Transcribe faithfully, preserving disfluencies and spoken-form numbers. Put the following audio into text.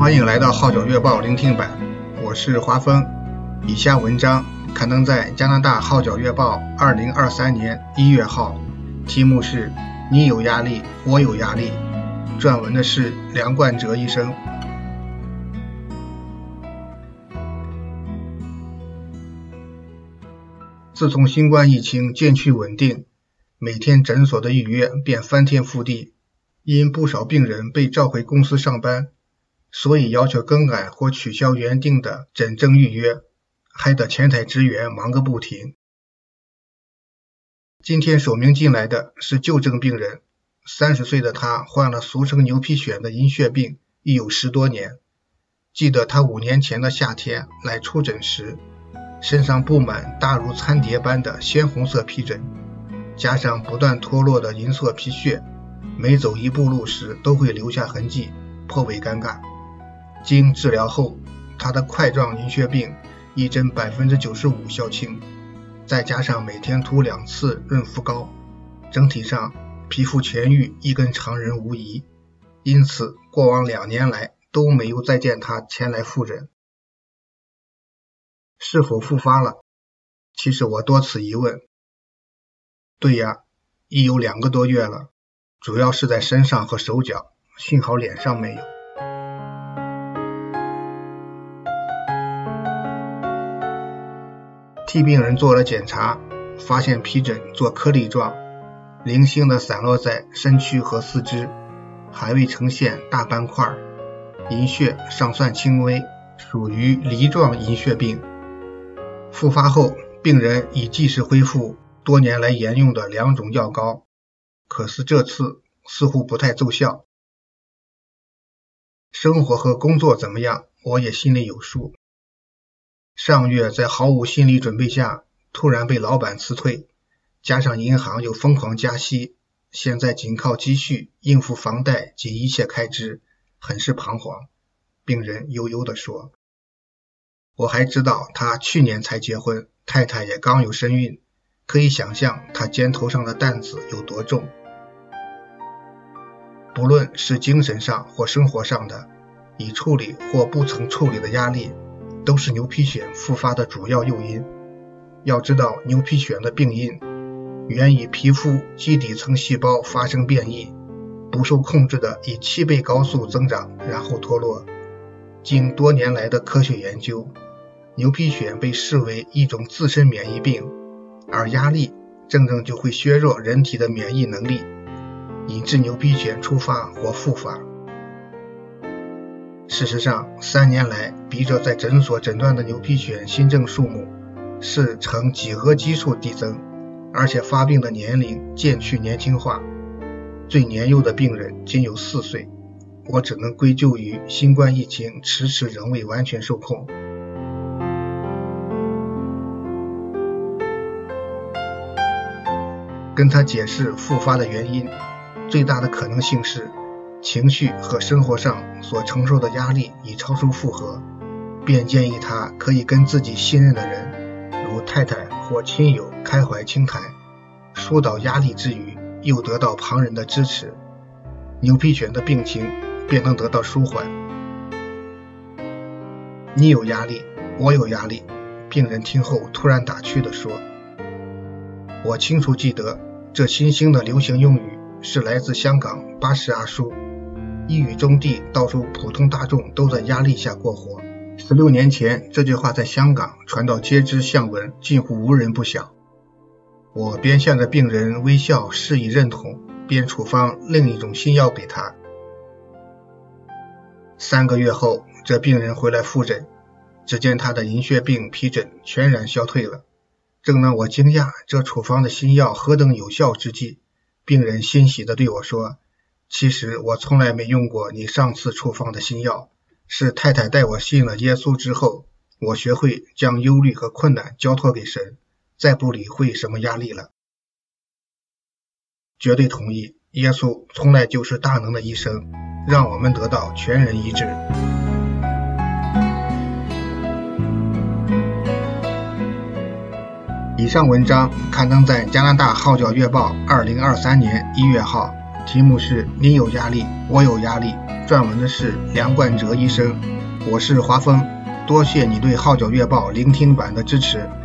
欢迎来到号角月报聆听版，我是华峰。以下文章刊登在加拿大号角月报二零二三年一月号，题目是你有压力，我有压力。撰文的是梁冠哲医生。自从新冠疫情渐趋稳定，每天诊所的预约便翻天覆地，因不少病人被召回公司上班，所以要求更改或取消原定的诊症预约，害得前台职员忙个不停。今天首名进来的是旧症病人，三十岁的他患了俗称牛皮癣的银屑病已有十多年。记得他五年前的夏天来出诊时，身上布满大如餐碟般的鲜红色皮疹，加上不断脱落的银色皮屑，每走一步路时都会留下痕迹，颇为尴尬。经治疗后，他的块状银屑病一针 百分之九十五 消清，再加上每天涂两次润肤膏，整体上皮肤痊愈亦跟常人无异，因此过往两年来都没有再见他前来复诊。是否复发了？其实我多次疑问。对呀，已有两个多月了，主要是在身上和手脚，幸好脸上没有。替病人做了检查，发现皮疹做颗粒状，零星的散落在身躯和四肢，还未呈现大斑块，银屑尚算轻微，属于梨状银屑病。复发后，病人已及时恢复多年来沿用的两种药膏，可是这次似乎不太奏效。生活和工作怎么样，我也心里有数。上月在毫无心理准备下突然被老板辞退，加上银行又疯狂加息，现在仅靠积蓄应付房贷及一切开支，很是彷徨。病人悠悠地说。我还知道他去年才结婚，太太也刚有身孕，可以想象他肩头上的担子有多重。不论是精神上或生活上的，已处理或不曾处理的压力，都是牛皮癣复发的主要诱因。要知道牛皮癣的病因源于皮肤基底层细胞发生变异，不受控制的以七倍高速增长，然后脱落。经多年来的科学研究，牛皮癣被视为一种自身免疫病，而压力正正就会削弱人体的免疫能力，引致牛皮癣触发或复发。事实上，三年来笔者在诊所诊断的牛皮癣新症数目是呈几何基数递增，而且发病的年龄渐趋年轻化，最年幼的病人仅有四岁。我只能归咎于新冠疫情迟迟仍未完全受控。跟他解释复发的原因，最大的可能性是情绪和生活上所承受的压力已超出负荷，便建议他可以跟自己信任的人，如太太或亲友开怀倾谈，疏导压力之余，又得到旁人的支持，牛皮癣的病情便能得到舒缓。你有压力，我有压力，病人听后突然打趣地说。我清楚记得，这新兴的流行用语是来自香港巴士阿叔，一语中的道出普通大众都在压力下过活。十六年前，这句话在香港传到街知巷闻，近乎无人不晓。我边向着病人微笑示意认同，边处方另一种新药给他。三个月后，这病人回来复诊，只见他的银屑病皮疹全然消退了。正当我惊讶这处方的新药何等有效之际，病人欣喜地对我说，其实我从来没用过你上次处方的新药，是太太带我信了耶稣之后，我学会将忧虑和困难交托给神，再不理会什么压力了。绝对同意，耶稣从来就是大能的医生，让我们得到全人医治。以上文章刊登在加拿大号角月报二零二三年一月号， 题目是你有压力，我有压力，撰文的是梁冠哲医生。我是华峰，多谢你对号角月报聆听版的支持。